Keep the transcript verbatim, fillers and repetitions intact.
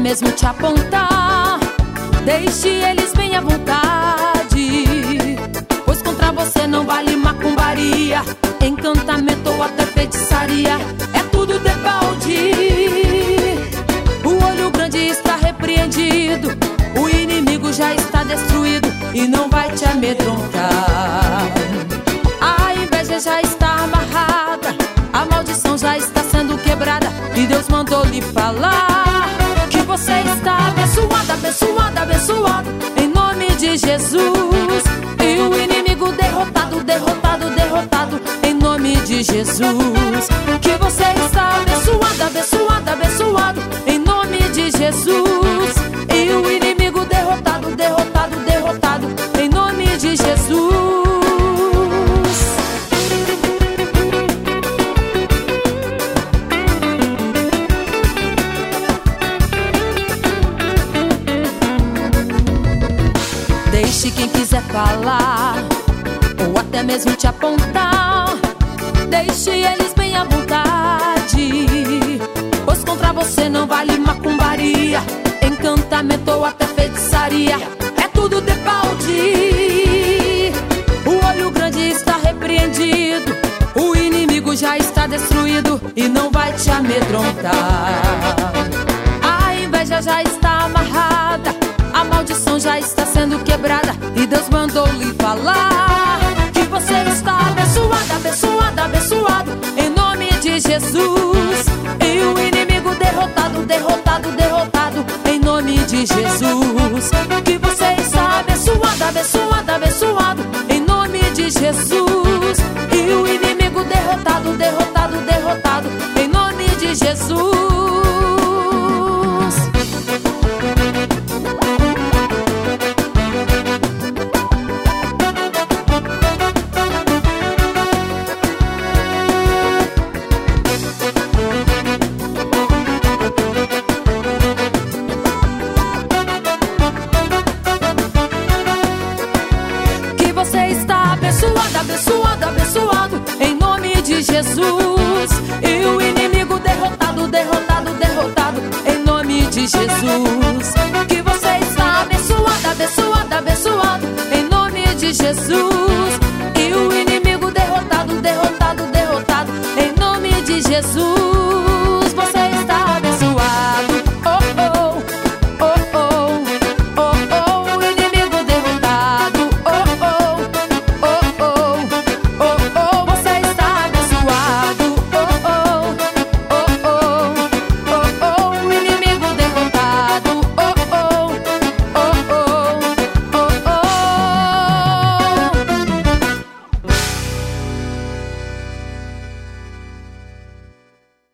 mesmo te apontar, deixe eles bem à vontade, pois contra você não vale macumbaria, encantamento ou até feitiçaria. É tudo de balde. O olho grande está repreendido, o inimigo já está destruído e não vai te amedrontar. A inveja já está amarrada, a maldição já está sendo quebrada e Deus mandou lhe falar que você está abençoado, abençoado, abençoado em nome de Jesus. E o inimigo derrotado, derrotado, derrotado em nome de Jesus. Que você está abençoado, abençoado, abençoado em nome de Jesus. E o inimigo derrotado, derrotado, derrotado em nome de Jesus. Deixe quem quiser falar ou até mesmo te apontar, deixe eles bem à vontade, pois contra você não vale macumbaria, encantamento ou até feitiçaria. É tudo de balde. O olho grande está repreendido, o inimigo já está destruído e não vai te amedrontar. A inveja já está amarrada, a maldição já está sendo quebrada e Deus mandou lhe falar que você está abençoado, abençoado, abençoado em nome de Jesus. E o inimigo derrotado, derrotado, derrotado em nome de Jesus. Que você está abençoado, abençoado, abençoado em nome de Jesus. E o inimigo derrotado, derrotado, derrotado em nome de Jesus. Abençoado, abençoado em nome de Jesus. E o inimigo derrotado, derrotado, derrotado em nome de Jesus. Que você está abençoado, abençoado, abençoado em nome de Jesus. E o inimigo derrotado, derrotado, derrotado em nome de Jesus.